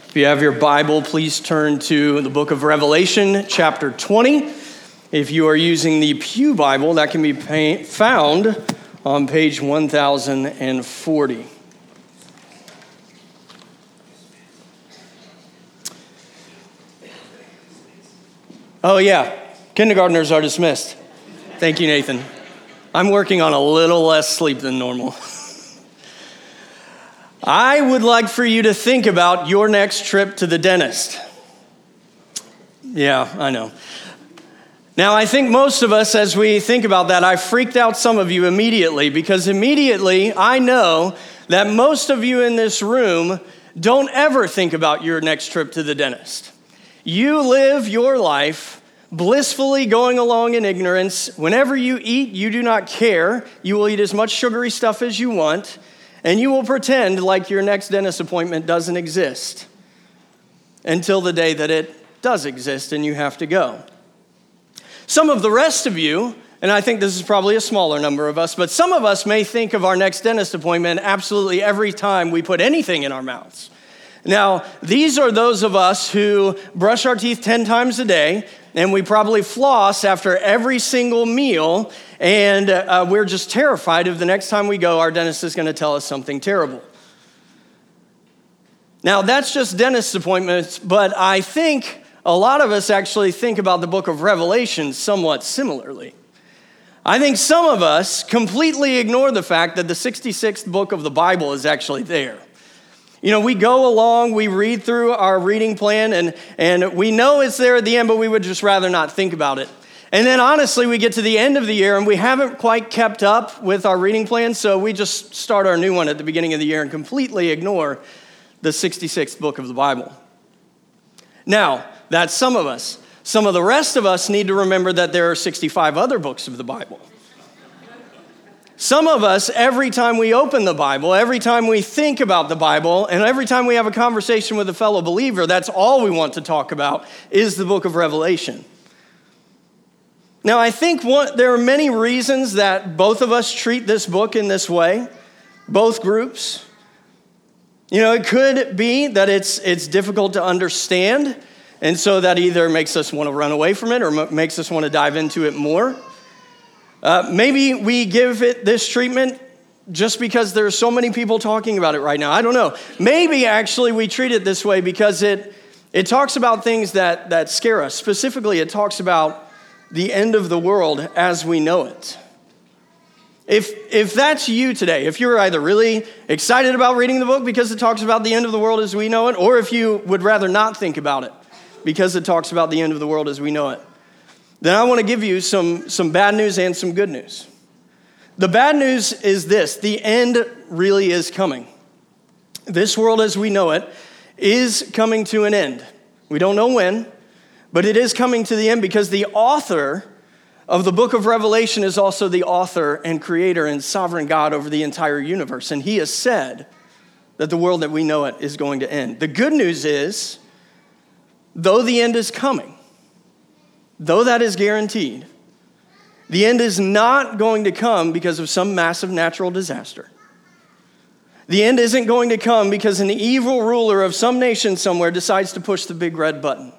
If you have your Bible, please turn to the book of Revelation, chapter 20. If you are using the Pew Bible, that can be found on page 1040. Oh yeah, kindergartners are dismissed. Thank you, Nathan. I'm working on a little less sleep than normal. I would like for you to think about your next trip to the dentist. Yeah, I know. Now, I think most of us, as we think about that, I freaked out some of you immediately, because immediately I know that most of you in this room don't ever think about your next trip to the dentist. You live your life blissfully going along in ignorance. Whenever you eat, you do not care. You will eat as much sugary stuff as you want, and you will pretend like your next dentist appointment doesn't exist until the day that it does exist and you have to go. Some of the rest of you, and I think this is probably a smaller number of us, but some of us may think of our next dentist appointment absolutely every time we put anything in our mouths. Now, these are those of us who brush our teeth 10 times a day, and we probably floss after every single meal, and we're just terrified of the next time we go, our dentist is going to tell us something terrible. Now, that's just dentist appointments, but I think a lot of us actually think about the book of Revelation somewhat similarly. I think some of us completely ignore the fact that the 66th book of the Bible is actually there. You know, we go along, we read through our reading plan, and we know it's there at the end, but we would just rather not think about it. And then honestly, we get to the end of the year and we haven't quite kept up with our reading plan, so we just start our new one at the beginning of the year and completely ignore the 66th book of the Bible. Now, that's some of us. Some of the rest of us need to remember that there are 65 other books of the Bible. Some of us, every time we open the Bible, every time we think about the Bible, and every time we have a conversation with a fellow believer, that's all we want to talk about is the book of Revelation. Now, I think there are many reasons that both of us treat this book in this way, both groups. You know, it could be that it's difficult to understand, and so that either makes us want to run away from it or makes us want to dive into it more. Maybe we give it this treatment just because there are so many people talking about it right now. I don't know. Maybe actually we treat it this way because it talks about things that scare us. Specifically, it talks about the end of the world as we know it. If that's you today, if you're either really excited about reading the book because it talks about the end of the world as we know it, or if you would rather not think about it because it talks about the end of the world as we know it, then I want to give you some bad news and some good news. The bad news is this: the end really is coming. This world as we know it is coming to an end. We don't know when, but it is coming to the end because the author of the book of Revelation is also the author and creator and sovereign God over the entire universe. And he has said that the world that we know it is going to end. The good news is, though the end is coming, though that is guaranteed, the end is not going to come because of some massive natural disaster. The end isn't going to come because an evil ruler of some nation somewhere decides to push the big red button.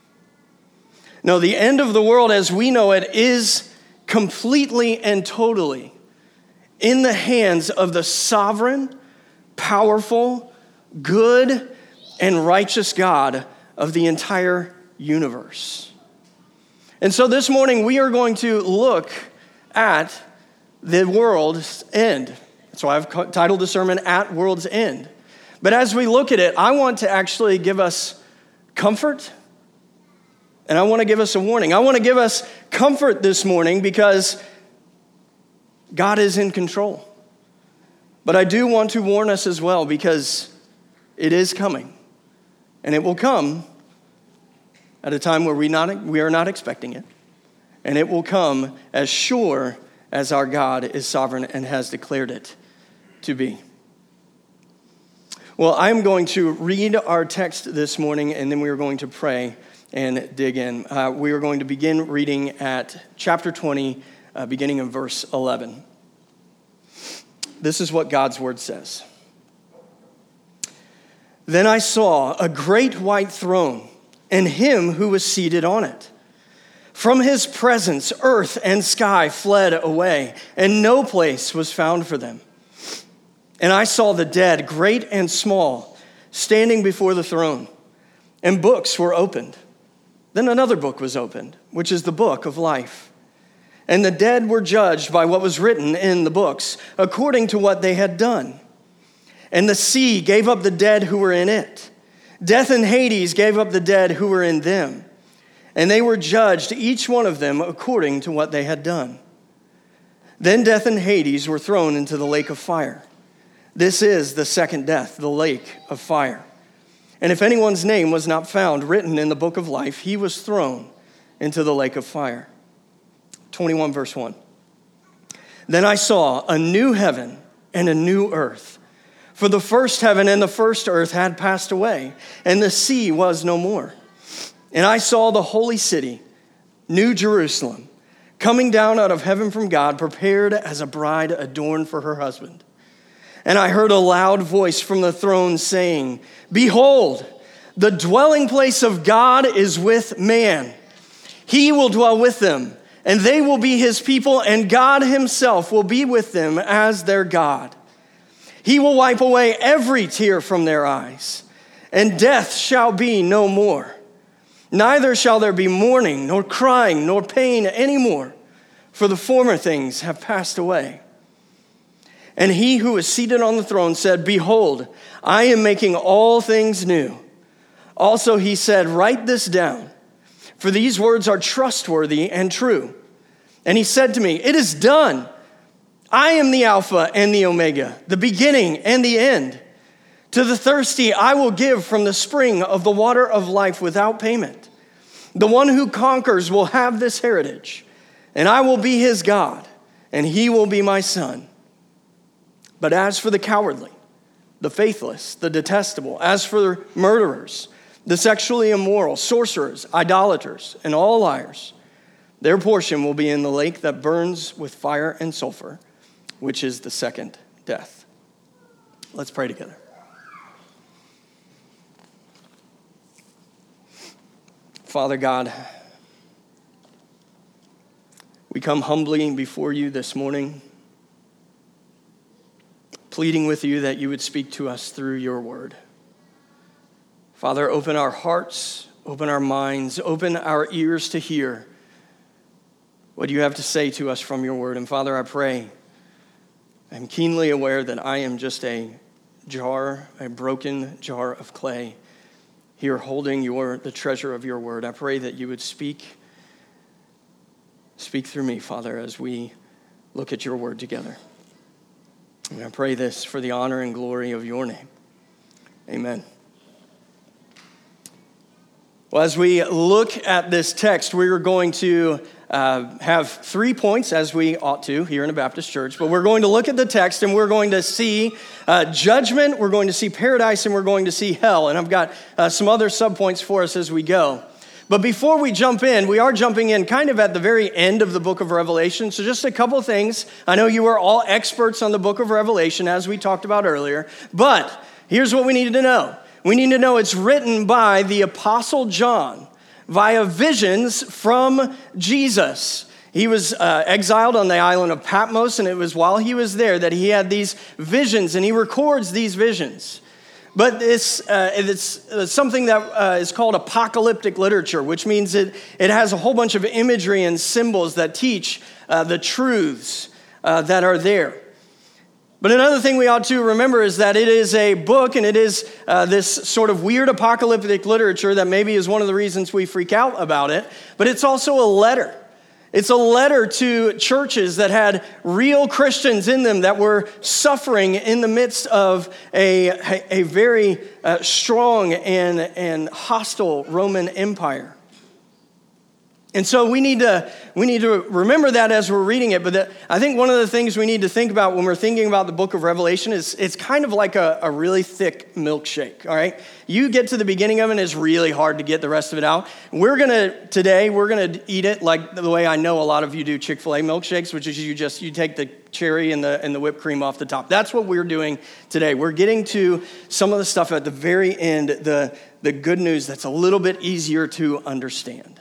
No, the end of the world as we know it is completely and totally in the hands of the sovereign, powerful, good, and righteous God of the entire universe. And so this morning we are going to look at the world's end. That's why I've titled the sermon, At World's End. But as we look at it, I want to actually give us comfort, and I want to give us a warning. I want to give us comfort this morning because God is in control. But I do want to warn us as well because it is coming. And it will come at a time where we are not expecting it. And it will come as sure as our God is sovereign and has declared it to be. Well, I'm going to read our text this morning, and then we are going to pray and dig in. We are going to begin reading at chapter 20, beginning in verse 11. This is what God's word says. Then I saw a great white throne and him who was seated on it. From his presence, earth and sky fled away, and no place was found for them. And I saw the dead, great and small, standing before the throne, and books were opened. Then another book was opened, which is the book of life. And the dead were judged by what was written in the books, according to what they had done. And the sea gave up the dead who were in it. Death and Hades gave up the dead who were in them. And they were judged, each one of them, according to what they had done. Then death and Hades were thrown into the lake of fire. This is the second death, the lake of fire. And if anyone's name was not found written in the book of life, he was thrown into the lake of fire. 21 verse 1. Then I saw a new heaven and a new earth. For the first heaven and the first earth had passed away, and the sea was no more. And I saw the holy city, New Jerusalem, coming down out of heaven from God, prepared as a bride adorned for her husband. And I heard a loud voice from the throne saying, "Behold, the dwelling place of God is with man. He will dwell with them, and they will be his people, and God himself will be with them as their God. He will wipe away every tear from their eyes, and death shall be no more. Neither shall there be mourning, nor crying, nor pain anymore, for the former things have passed away." And he who is seated on the throne said, "Behold, I am making all things new." Also he said, "Write this down, for these words are trustworthy and true." And he said to me, "It is done. I am the Alpha and the Omega, the beginning and the end. To the thirsty I will give from the spring of the water of life without payment. The one who conquers will have this heritage, and I will be his God, and he will be my son. But as for the cowardly, the faithless, the detestable, as for murderers, the sexually immoral, sorcerers, idolaters, and all liars, their portion will be in the lake that burns with fire and sulfur, which is the second death." Let's pray together. Father God, we come humbly before you this morning, pleading with you that you would speak to us through your word. Father, open our hearts, open our minds, open our ears to hear what you have to say to us from your word. And Father, I pray, I'm keenly aware that I am just a broken jar of clay here holding the treasure of your word. I pray that you would speak through me, Father, as we look at your word together. And I pray this for the honor and glory of your name. Amen. Well, as we look at this text, we're going to have 3 points, as we ought to here in a Baptist church. But we're going to look at the text, and we're going to see judgment, we're going to see paradise, and we're going to see hell. And I've got some other subpoints for us as we go. But before we jump in, we are jumping in kind of at the very end of the book of Revelation. So just a couple things. I know you are all experts on the book of Revelation, as we talked about earlier. But here's what we needed to know. We need to know it's written by the Apostle John via visions from Jesus. He was exiled on the island of Patmos, and it was while he was there that he had these visions, and he records these visions. But it's something that is called apocalyptic literature, which means it has a whole bunch of imagery and symbols that teach the truths that are there. But another thing we ought to remember is that it is a book, and it is this sort of weird apocalyptic literature that maybe is one of the reasons we freak out about it, but it's also a letter. It's a letter to churches that had real Christians in them that were suffering in the midst of a very strong and hostile Roman Empire. And so we need to remember that as we're reading it. But I think one of the things we need to think about when we're thinking about the book of Revelation is it's kind of like a really thick milkshake, all right? You get to the beginning of it, and it's really hard to get the rest of it out. Today, we're going to eat it like the way I know a lot of you do Chick-fil-A milkshakes, which is you take the cherry and the whipped cream off the top. That's what we're doing today. We're getting to some of the stuff at the very end, the good news that's a little bit easier to understand.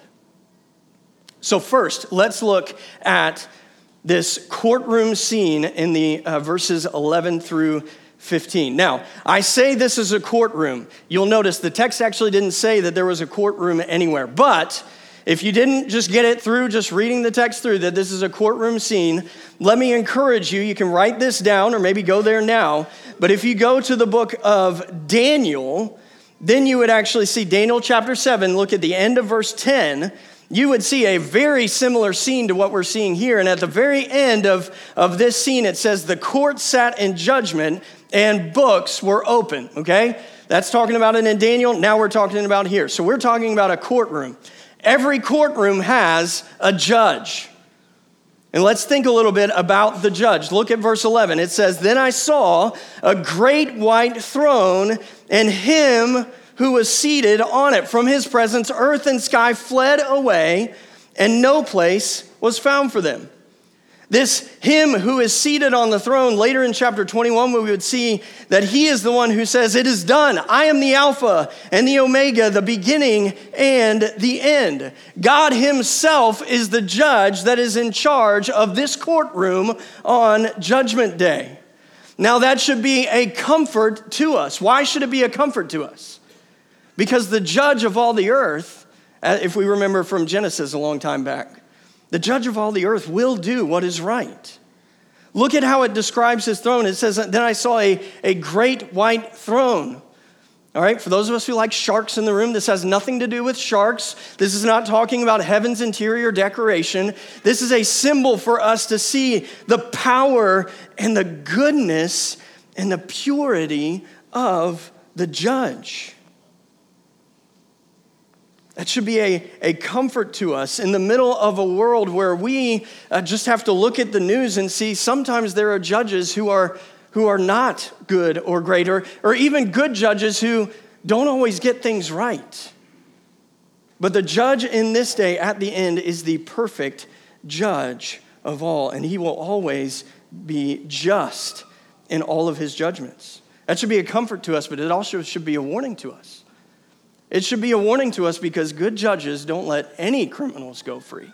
So first, let's look at this courtroom scene in the verses 11 through 15. Now, I say this is a courtroom. You'll notice the text actually didn't say that there was a courtroom anywhere. But if you didn't just get it through just reading the text through that this is a courtroom scene, let me encourage you. You can write this down or maybe go there now. But if you go to the book of Daniel, then you would actually see Daniel chapter 7. Look at the end of verse 10. You would see a very similar scene to what we're seeing here. And at the very end of this scene, it says, the court sat in judgment and books were open, okay? That's talking about it in Daniel. Now we're talking about here. So we're talking about a courtroom. Every courtroom has a judge. And let's think a little bit about the judge. Look at verse 11. It says, then I saw a great white throne and him who was seated on it. From his presence, earth and sky fled away, and no place was found for them. This him who is seated on the throne, later in chapter 21, we would see that he is the one who says, it is done. I am the Alpha and the Omega, the beginning and the end. God himself is the judge that is in charge of this courtroom on Judgment Day. Now that should be a comfort to us. Why should it be a comfort to us? Because the judge of all the earth, if we remember from Genesis a long time back, the judge of all the earth will do what is right. Look at how it describes his throne. It says, then I saw a great white throne. All right, for those of us who like sharks in the room, this has nothing to do with sharks. This is not talking about heaven's interior decoration. This is a symbol for us to see the power and the goodness and the purity of the judge. That should be a comfort to us in the middle of a world where we just have to look at the news and see sometimes there are judges who are not good or great, or even good judges who don't always get things right. But the judge in this day at the end is the perfect judge of all, and he will always be just in all of his judgments. That should be a comfort to us, but it also should be a warning to us. It should be a warning to us because good judges don't let any criminals go free.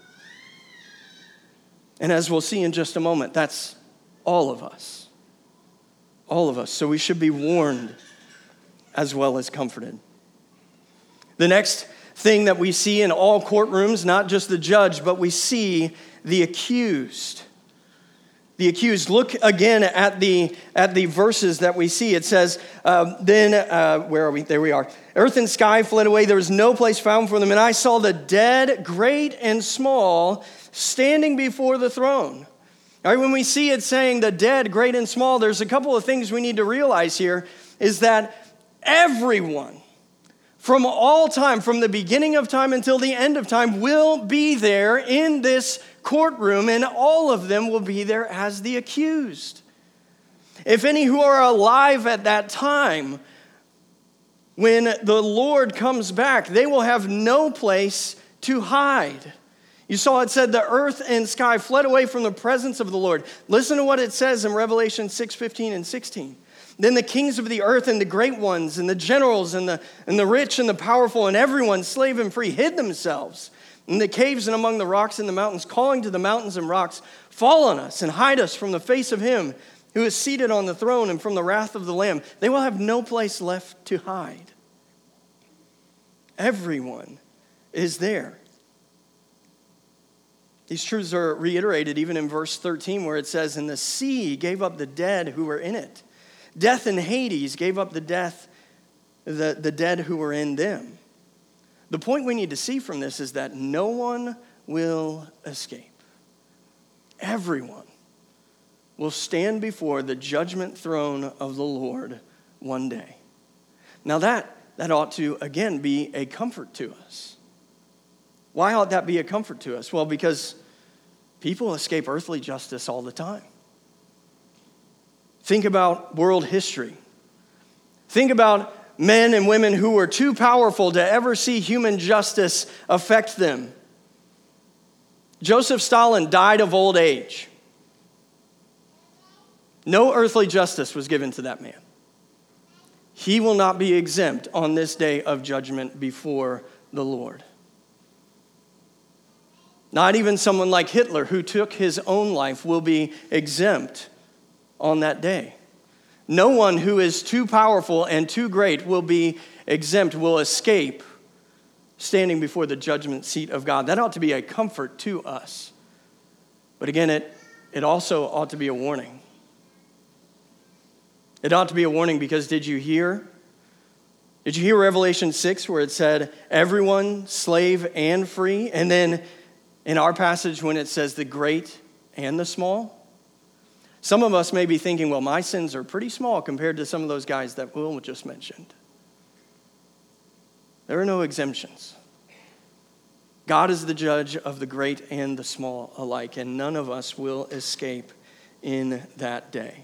And as we'll see in just a moment, that's all of us. All of us. So we should be warned as well as comforted. The next thing that we see in all courtrooms, not just the judge, but we see the accused. The accused. Look again at the verses that we see. It says, where are we? There we are. Earth and sky fled away. There was no place found for them. And I saw the dead, great and small, standing before the throne. All right, when we see it saying the dead, great and small, there's a couple of things we need to realize here is that everyone from all time, from the beginning of time until the end of time, will be there in this courtroom, and all of them will be there as the accused. If any who are alive at that time, when the Lord comes back, they will have no place to hide. You saw it said the earth and sky fled away from the presence of the Lord. Listen to what it says in Revelation 6:15 and 16. Then the kings of the earth and the great ones and the generals and the rich and the powerful and everyone, slave and free, hid themselves in the caves and among the rocks and the mountains, calling to the mountains and rocks, fall on us and hide us from the face of him who is seated on the throne and from the wrath of the Lamb. They will have no place left to hide. Everyone is there. These truths are reiterated even in verse 13 where it says, and the sea gave up the dead who were in it. Death and Hades gave up the dead who were in them. The point we need to see from this is that no one will escape. Everyone will stand before the judgment throne of the Lord one day. Now that ought to, again, be a comfort to us. Why ought that be a comfort to us? Well, because people escape earthly justice all the time. Think about world history. Think about men and women who were too powerful to ever see human justice affect them. Joseph Stalin died of old age. No earthly justice was given to that man. He will not be exempt on this day of judgment before the Lord. Not even someone like Hitler, who took his own life, will be exempt on that day. No one who is too powerful and too great will be exempt, will escape standing before the judgment seat of God. That ought to be a comfort to us. But again, it also ought to be a warning. It ought to be a warning because did you hear Revelation 6 where it said, everyone, slave and free? And then in our passage when it says the great and the small? Some of us may be thinking, well, my sins are pretty small compared to some of those guys that Will just mentioned. There are no exemptions. God is the judge of the great and the small alike, and none of us will escape in that day.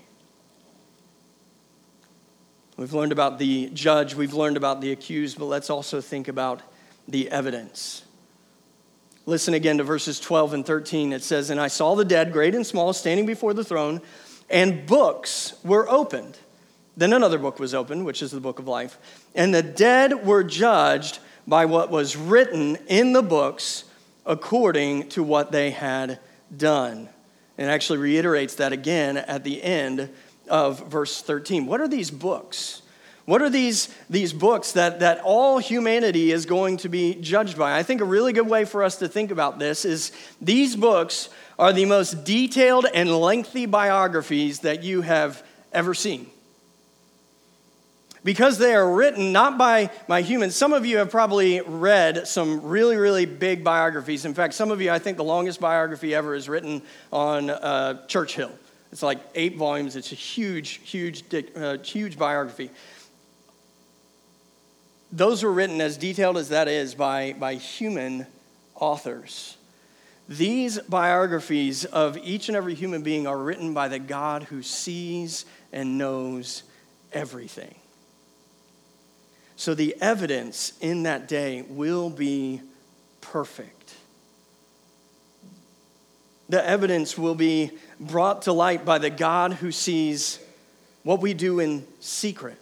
We've learned about the judge, we've learned about the accused, but let's also think about the evidence. Listen again to verses 12 and 13. It says, and I saw the dead, great and small, standing before the throne, and books were opened. Then another book was opened, which is the book of life. And the dead were judged by what was written in the books according to what they had done. And it actually reiterates that again at the end of verse 13. What are these books? What are these books that all humanity is going to be judged by? I think a really good way for us to think about this is these books are the most detailed and lengthy biographies that you have ever seen. Because they are written not by humans. Some of you have probably read some really, really big biographies. In fact, some of you, I think the longest biography ever is written on Churchill. It's like 8 volumes. It's a huge biography. Those were written as detailed as that is by human authors. These biographies of each and every human being are written by the God who sees and knows everything. So the evidence in that day will be perfect. The evidence will be brought to light by the God who sees what we do in secret.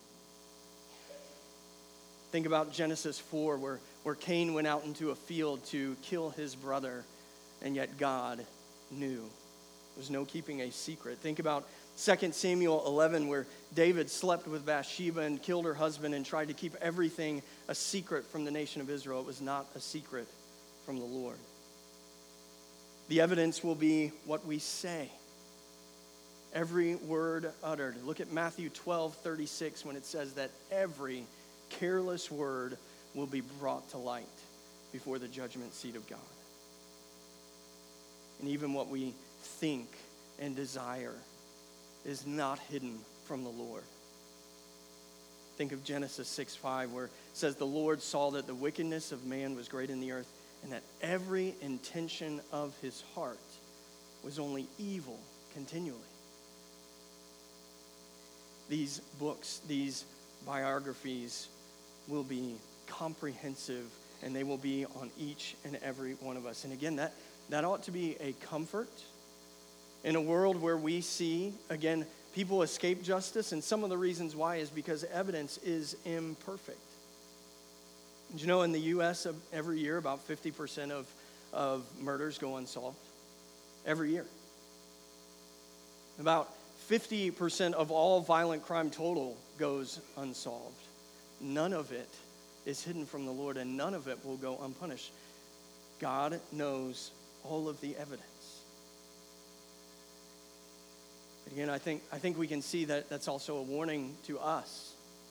Think about Genesis 4, where Cain went out into a field to kill his brother, and yet God knew. There was no keeping a secret. Think about 2 Samuel 11, where David slept with Bathsheba and killed her husband and tried to keep everything a secret from the nation of Israel. It was not a secret from the Lord. The evidence will be what we say. Every word uttered. Look at Matthew 12:36 when it says that every careless word will be brought to light before the judgment seat of God. And even what we think and desire is not hidden from the Lord. Think of Genesis 6:5 where it says the Lord saw that the wickedness of man was great in the earth and that every intention of his heart was only evil continually. These books, these biographies will be comprehensive and they will be on each and every one of us. And again, that ought to be a comfort in a world where we see, again, people escape justice, and some of the reasons why is because evidence is imperfect. Did you know in the U.S. every year about 50% of murders go unsolved? Every year. About 50% of all violent crime total goes unsolved. None of it is hidden from the Lord, and none of it will go unpunished. God knows all of the evidence. But again, I think we can see that that's also a warning to us.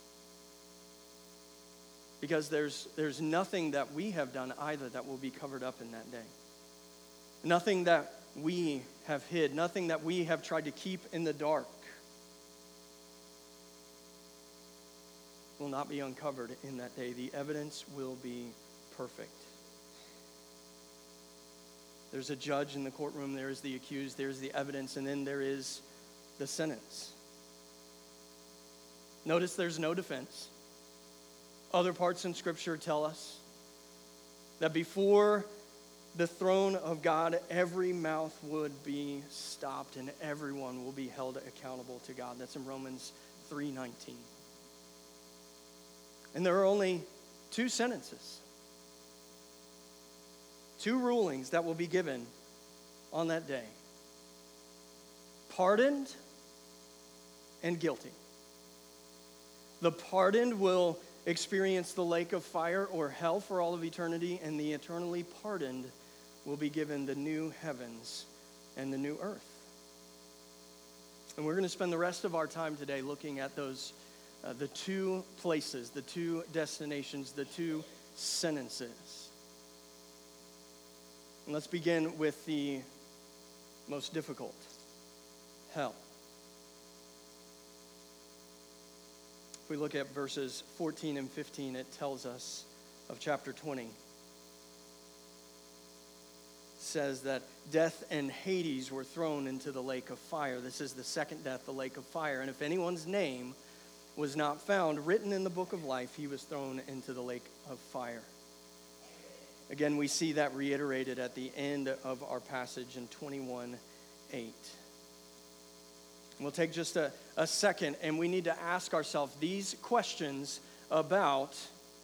Because there's nothing that we have done either that will be covered up in that day. Nothing that we have hid, nothing that we have tried to keep in the dark will not be uncovered in that day. The evidence will be perfect. There's a judge in the courtroom, there is the accused, there's the evidence, and then there is the sentence. Notice there's no defense. Other parts in Scripture tell us that before the throne of God, every mouth would be stopped and everyone will be held accountable to God. That's in Romans 3:19. And there are only two sentences, two rulings that will be given on that day: pardoned and guilty. The pardoned will experience the lake of fire or hell for all of eternity, and the eternally pardoned will be given the new heavens and the new earth. And we're going to spend the rest of our time today looking at those, the two places, the two destinations, the two sentences. And let's begin with the most difficult: hell. If we look at verses 14 and 15, it tells us of chapter 20. It says that death and Hades were thrown into the lake of fire. This is the second death, the lake of fire. And if anyone's name was not found written in the book of life, he was thrown into the lake of fire. Again, we see that reiterated at the end of our passage in 21:8. We'll take just a second, and we need to ask ourselves these questions about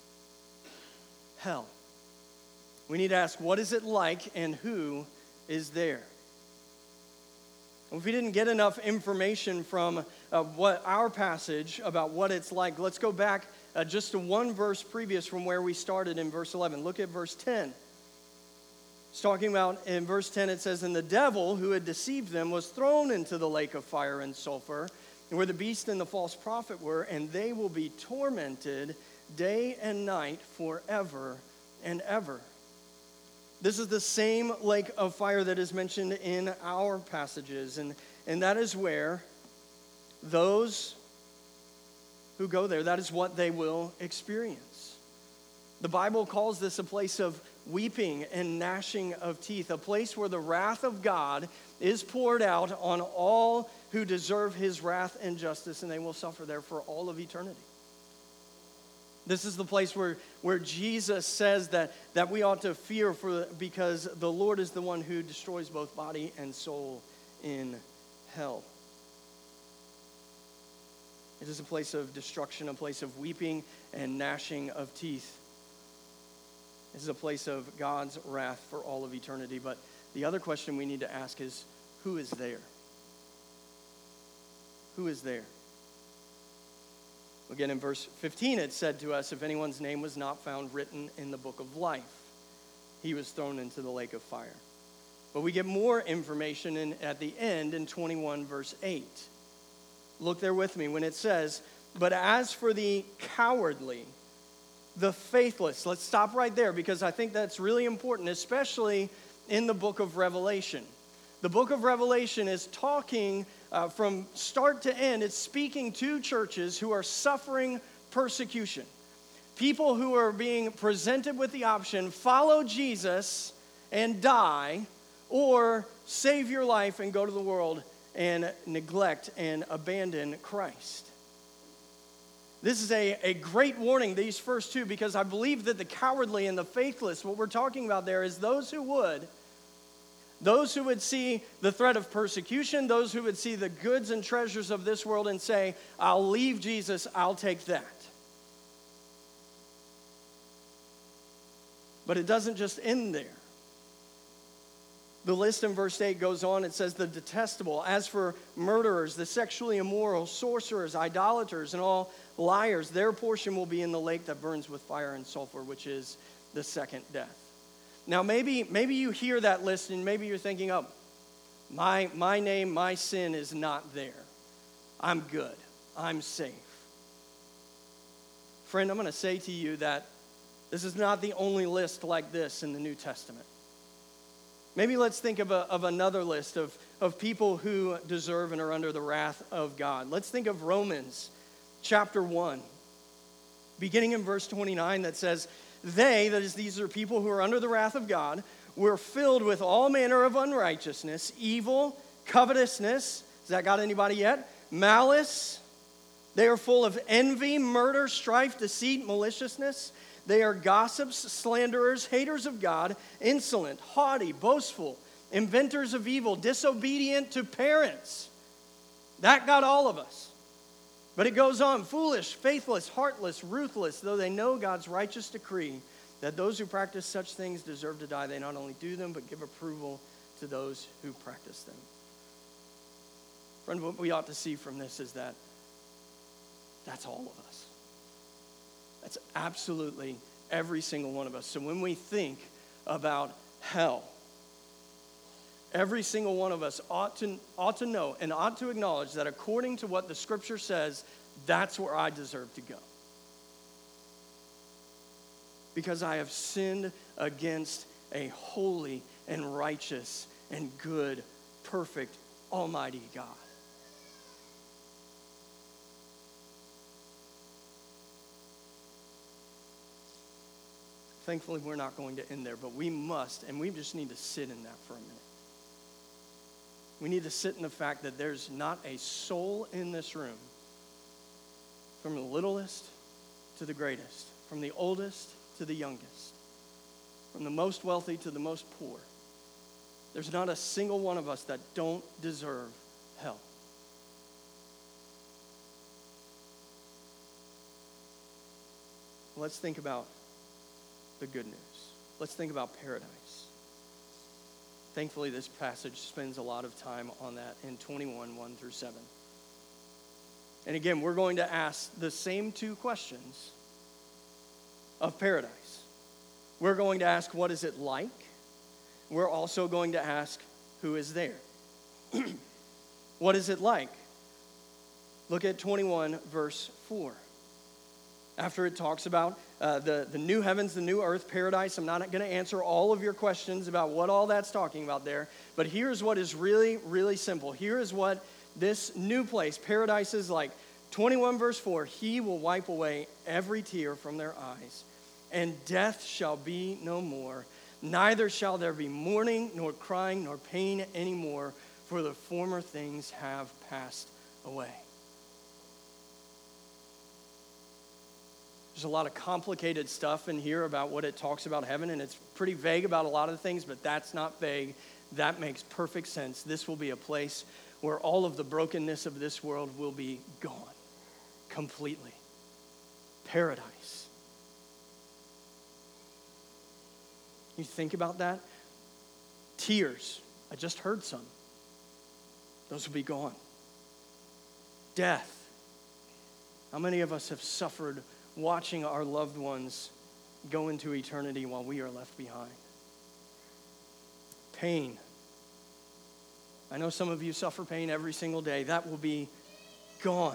hell. We need to ask, what is it like and who is there? If we didn't get enough information from what our passage about what it's like, let's go back just to one verse previous from where we started in verse 11. Look at verse 10. It's talking about, in verse 10, it says, "And the devil who had deceived them was thrown into the lake of fire and sulfur, and where the beast and the false prophet were, and they will be tormented day and night forever and ever." This is the same lake of fire that is mentioned in our passages, and that is where those who go there, that is what they will experience. The Bible calls this a place of weeping and gnashing of teeth, a place where the wrath of God is poured out on all who deserve his wrath and justice, and they will suffer there for all of eternity. This is the place where Jesus says that we ought to fear because the Lord is the one who destroys both body and soul in hell. It is a place of destruction, a place of weeping and gnashing of teeth. This is a place of God's wrath for all of eternity. But the other question we need to ask is, who is there? Who is there? Again, in verse 15, it said to us, if anyone's name was not found written in the book of life, he was thrown into the lake of fire. But we get more information at the end in 21, verse 8. Look there with me when it says, "But as for the cowardly, the faithless," let's stop right there because I think that's really important, especially in the book of Revelation. The book of Revelation is talking from start to end. It's speaking to churches who are suffering persecution. People who are being presented with the option, follow Jesus and die, or save your life and go to the world and neglect and abandon Christ. This is a great warning, these first two, because I believe that the cowardly and the faithless, what we're talking about there is those who would see the threat of persecution, those who would see the goods and treasures of this world and say, I'll leave Jesus, I'll take that. But it doesn't just end there. The list in verse 8 goes on. It says, the detestable, as for murderers, the sexually immoral, sorcerers, idolaters, and all liars, their portion will be in the lake that burns with fire and sulfur, which is the second death. Now, maybe you hear that list and maybe you're thinking, oh, my name, my sin is not there. I'm good. I'm safe. Friend, I'm going to say to you that this is not the only list like this in the New Testament. Maybe let's think of another list of people who deserve and are under the wrath of God. Let's think of Romans chapter 1, beginning in verse 29 that says, they, that is, these are people who are under the wrath of God, we're filled with all manner of unrighteousness, evil, covetousness. Has that got anybody yet? Malice. They are full of envy, murder, strife, deceit, maliciousness. They are gossips, slanderers, haters of God, insolent, haughty, boastful, inventors of evil, disobedient to parents. That got all of us. But it goes on, foolish, faithless, heartless, ruthless, though they know God's righteous decree that those who practice such things deserve to die. They not only do them, but give approval to those who practice them. Friend, what we ought to see from this is that that's all of us. That's absolutely every single one of us. So when we think about hell, every single one of us ought to know and ought to acknowledge that according to what the Scripture says, that's where I deserve to go. Because I have sinned against a holy and righteous and good, perfect, almighty God. Thankfully, we're not going to end there, but we must, and we just need to sit in that for a minute. We need to sit in the fact that there's not a soul in this room, from the littlest to the greatest, from the oldest to the youngest, from the most wealthy to the most poor. There's not a single one of us that don't deserve hell. Let's think about the good news. Let's think about paradise. Thankfully, this passage spends a lot of time on that in 21, 1 through 7. And again, we're going to ask the same two questions of paradise. We're going to ask, what is it like? We're also going to ask, who is there? What is it like? Look at 21, verse 4. After it talks about the new heavens, the new earth, paradise, I'm not going to answer all of your questions about what all that's talking about there. But here's what is really, really simple. Here is what this new place, paradise, is like. 21 verse 4, he will wipe away every tear from their eyes, and death shall be no more. Neither shall there be mourning, nor crying, nor pain anymore, for the former things have passed away. There's a lot of complicated stuff in here about what it talks about heaven, and it's pretty vague about a lot of things, but that's not vague. That makes perfect sense. This will be a place where all of the brokenness of this world will be gone completely. Paradise. You think about that? Tears. I just heard some. Those will be gone. Death. How many of us have suffered watching our loved ones go into eternity while we are left behind? Pain. I know some of you suffer pain every single day. That will be gone.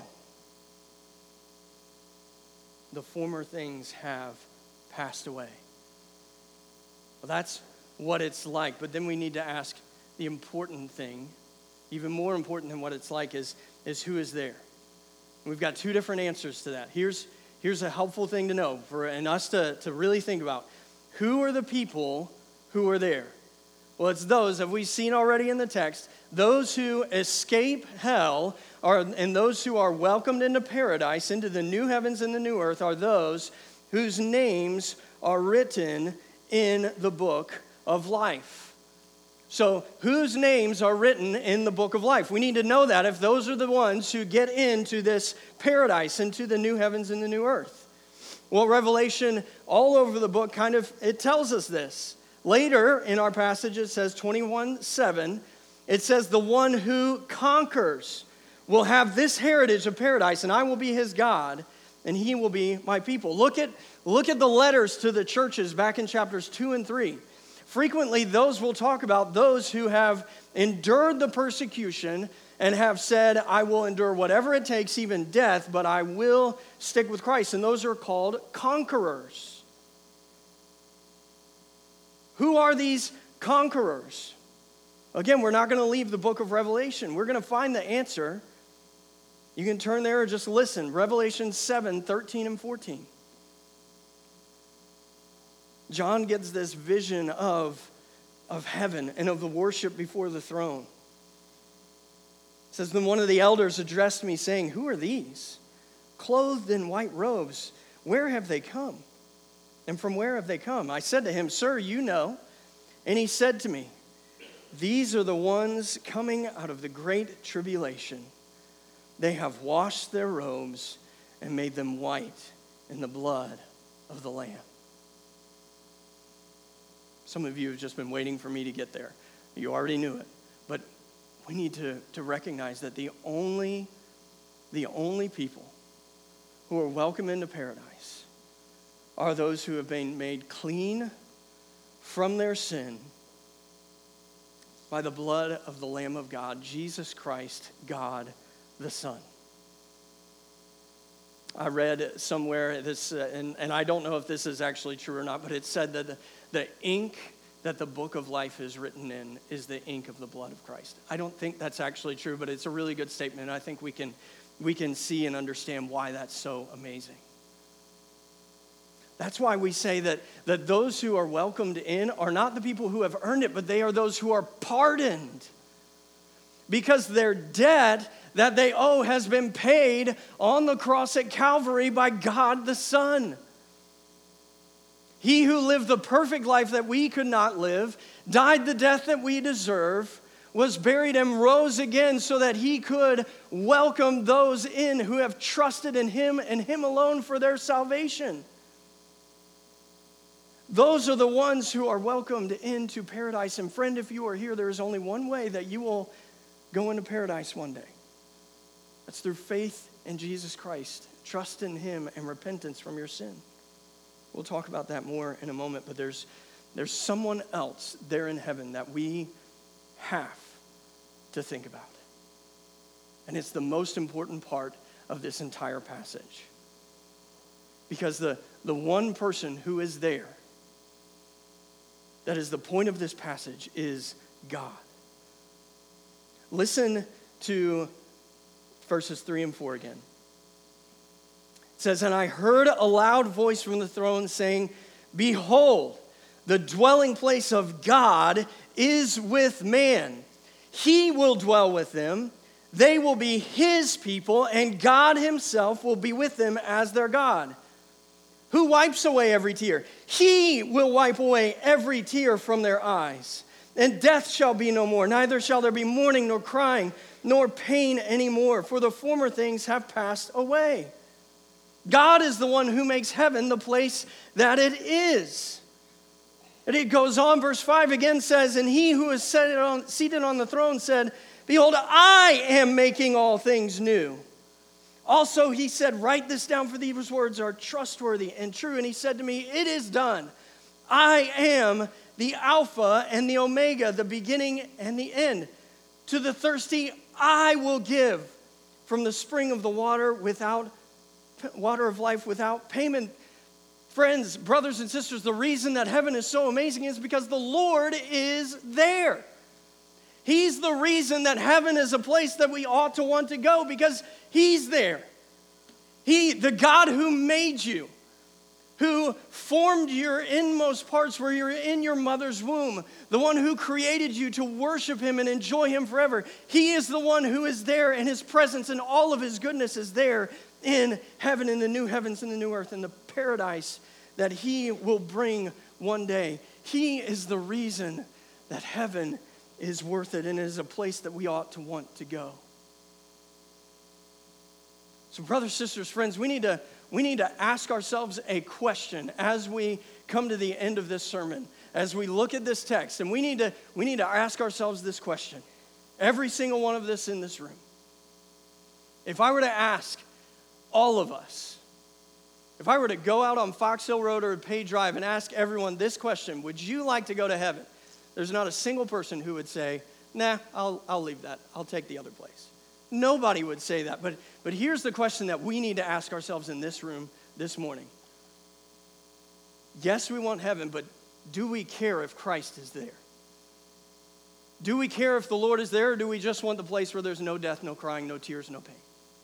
The former things have passed away. Well, that's what it's like. But then we need to ask the important thing, even more important than what it's like, is who is there? We've got two different answers to that. Here's a helpful thing to know and us to really think about. Who are the people who are there? Well, it's those, that we've seen already in the text, those who escape hell and those who are welcomed into paradise, into the new heavens and the new earth, are those whose names are written in the book of life. So whose names are written in the book of life? We need to know that if those are the ones who get into this paradise, into the new heavens and the new earth. Well, Revelation all over the book it tells us this. Later in our passage, it says 21:7, it says, the one who conquers will have this heritage of paradise, and I will be his God, and he will be my people. Look at the letters to the churches back in chapters 2 and 3. Frequently, those will talk about those who have endured the persecution and have said, I will endure whatever it takes, even death, but I will stick with Christ. And those are called conquerors. Who are these conquerors? Again, we're not going to leave the book of Revelation. We're going to find the answer. You can turn there or just listen. Revelation 7, 13 and 14. John gets this vision of of heaven and of the worship before the throne. It says, then one of the elders addressed me, saying, who are these, clothed in white robes? Where have they come? And from where have they come? I said to him, sir, you know. And he said to me, these are the ones coming out of the great tribulation. They have washed their robes and made them white in the blood of the Lamb. Some of you have just been waiting for me to get there. You already knew it. But we need to recognize that the only people who are welcome into paradise are those who have been made clean from their sin by the blood of the Lamb of God, Jesus Christ, God the Son. I read somewhere this, and I don't know if this is actually true or not, but it said that the ink that the book of life is written in is the ink of the blood of Christ. I don't think that's actually true, but it's a really good statement. I think we can see and understand why that's so amazing. That's why we say that those who are welcomed in are not the people who have earned it, but they are those who are pardoned. Because their debt that they owe has been paid on the cross at Calvary by God the Son. He who lived the perfect life that we could not live, died the death that we deserve, was buried and rose again so that he could welcome those in who have trusted in him and him alone for their salvation. Those are the ones who are welcomed into paradise. And friend, if you are here, there is only one way that you will go into paradise one day. That's through faith in Jesus Christ, trust in him, and repentance from your sin. We'll talk about that more in a moment, but there's someone else there in heaven that we have to think about. And it's the most important part of this entire passage. Because the one person who is there, that is the point of this passage, is God. Listen to verses 3 and 4 again. It says, and I heard a loud voice from the throne saying, behold, the dwelling place of God is with man. He will dwell with them. They will be his people, and God himself will be with them as their God. Who wipes away every tear? He will wipe away every tear from their eyes. And death shall be no more, neither shall there be mourning, nor crying, nor pain anymore, for the former things have passed away. God is the one who makes heaven the place that it is. And it goes on, verse 5 again says, and he who is seated on the throne said, behold, I am making all things new. Also, he said, write this down, for these words are trustworthy and true. And he said to me, it is done. I am the Alpha and the Omega, the beginning and the end. To the thirsty, I will give from the spring of the water of life without payment. Friends, brothers and sisters, the reason that heaven is so amazing is because the Lord is there. He's the reason that heaven is a place that we ought to want to go, because he's there. He, the God who made you, who formed your inmost parts where you're in your mother's womb, the one who created you to worship him and enjoy him forever. He is the one who is there, and his presence and all of his goodness is there in heaven, in the new heavens and the new earth, in the paradise that he will bring one day. He is the reason that heaven is worth it, and it is a place that we ought to want to go. So brothers, sisters, friends, we need to ask ourselves a question as we come to the end of this sermon, as we look at this text, and we need to ask ourselves this question. Every single one of us in this room. If I were to ask all of us, if I were to go out on Fox Hill Road or Page Drive and ask everyone this question, would you like to go to heaven? There's not a single person who would say, nah, I'll leave that. I'll take the other place. Nobody would say that. But here's the question that we need to ask ourselves in this room this morning. Yes, we want heaven, but do we care if Christ is there? Do we care if the Lord is there, or do we just want the place where there's no death, no crying, no tears, no pain?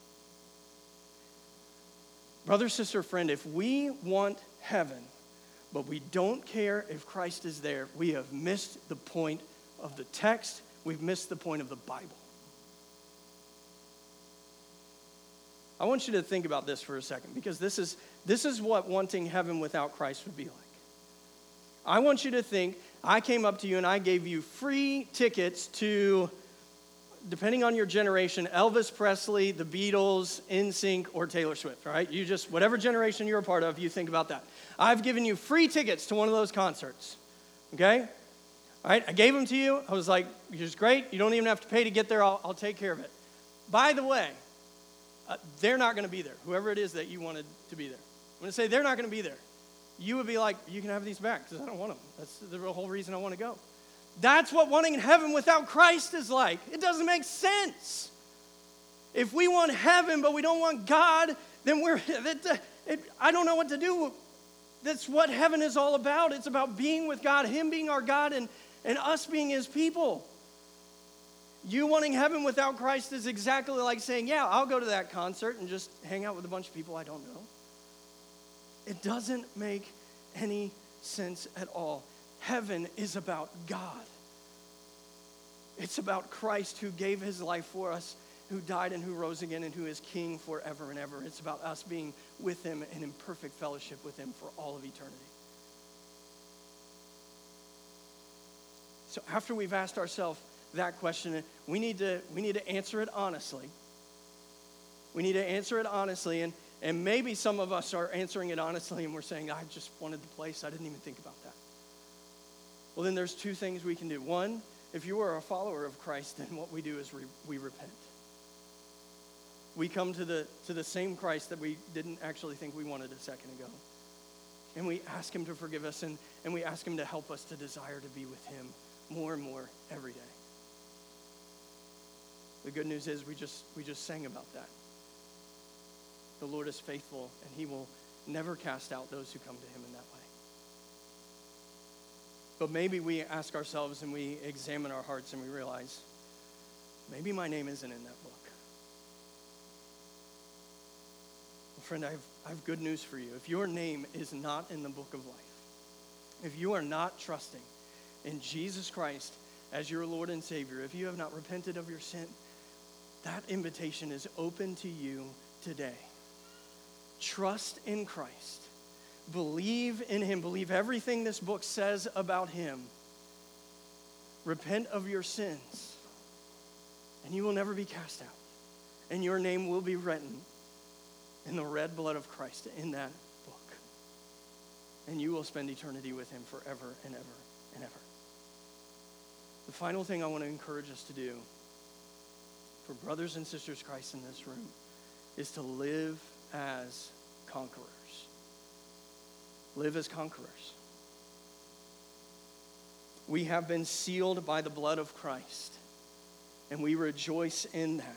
Brother, sister, friend, if we want heaven, but we don't care if Christ is there. We have missed the point of the text. We've missed the point of the Bible. I want you to think about this for a second, because this is what wanting heaven without Christ would be like. I want you to think, I came up to you and I gave you free tickets to, depending on your generation, Elvis Presley, the Beatles, NSYNC, or Taylor Swift, right? You just, whatever generation you're a part of, you think about that. I've given you free tickets to one of those concerts, okay? All right, I gave them to you. I was like, you're just great. You don't even have to pay to get there. I'll take care of it. By the way, they're not going to be there, whoever it is that you wanted to be there. I'm going to say they're not going to be there. You would be like, you can have these back because I don't want them. That's the whole reason I want to go. That's what wanting heaven without Christ is like. It doesn't make sense. If we want heaven but we don't want God, then I don't know what to do. That's what heaven is all about. It's about being with God, Him being our God, and us being His people. You wanting heaven without Christ is exactly like saying, yeah, I'll go to that concert and just hang out with a bunch of people I don't know. It doesn't make any sense at all. Heaven is about God. It's about Christ who gave His life for us, who died and who rose again and who is King forever and ever. It's about us being with Him and in perfect fellowship with Him for all of eternity. So after we've asked ourselves that question, we need to answer it honestly. We need to answer it honestly, and maybe some of us are answering it honestly and we're saying, I just wanted the place, I didn't even think about that. Well, then there's two things we can do. One, if you are a follower of Christ, then what we do is we repent. We come to the same Christ that we didn't actually think we wanted a second ago. And we ask Him to forgive us, and we ask Him to help us to desire to be with Him more and more every day. The good news is we just sang about that. The Lord is faithful, and He will never cast out those who come to Him in that way. But maybe we ask ourselves and we examine our hearts and we realize, maybe my name isn't in that book. Well, friend, I have good news for you. If your name is not in the book of life, if you are not trusting in Jesus Christ as your Lord and Savior, if you have not repented of your sin, that invitation is open to you today. Trust in Christ. Believe in Him. Believe everything this book says about Him. Repent of your sins, and you will never be cast out. And your name will be written in the red blood of Christ in that book. And you will spend eternity with Him forever and ever and ever. The final thing I want to encourage us to do for brothers and sisters in Christ in this room is to live as conquerors. Live as conquerors. We have been sealed by the blood of Christ, and we rejoice in that.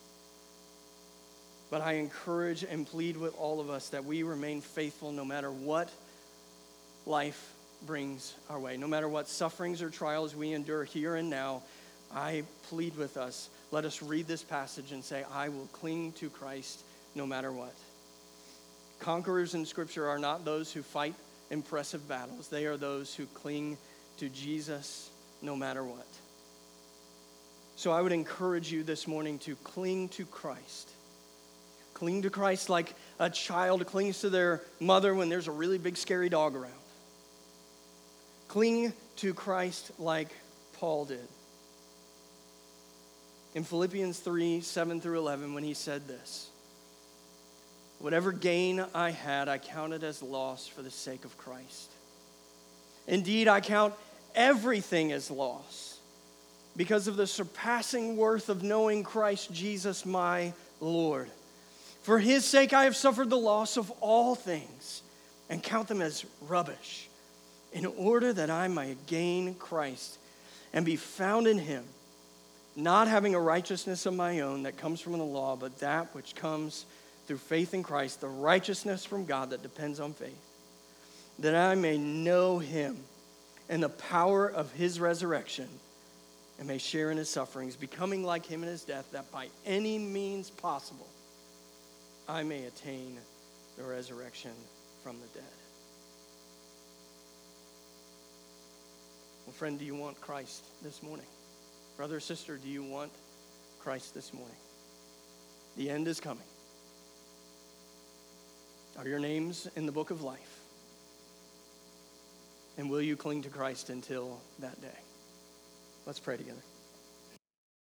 But I encourage and plead with all of us that we remain faithful no matter what life brings our way. No matter what sufferings or trials we endure here and now, I plead with us, let us read this passage and say, I will cling to Christ no matter what. Conquerors in Scripture are not those who fight impressive battles. They are those who cling to Jesus no matter what. So I would encourage you this morning to cling to Christ. Cling to Christ like a child clings to their mother when there's a really big scary dog around. Cling to Christ like Paul did. In Philippians 3, 7 through 11, when he said this, whatever gain I had, I counted as loss for the sake of Christ. Indeed, I count everything as loss because of the surpassing worth of knowing Christ Jesus my Lord. For His sake, I have suffered the loss of all things and count them as rubbish, in order that I might gain Christ and be found in Him, not having a righteousness of my own that comes from the law, but that which comes through faith in Christ, the righteousness from God that depends on faith, that I may know Him and the power of His resurrection and may share in His sufferings, becoming like Him in His death, that by any means possible I may attain the resurrection from the dead. Friend, do you want Christ this morning? Brother or sister, do you want Christ this morning? The end is coming. Are your names in the book of life? And will you cling to Christ until that day? Let's pray together.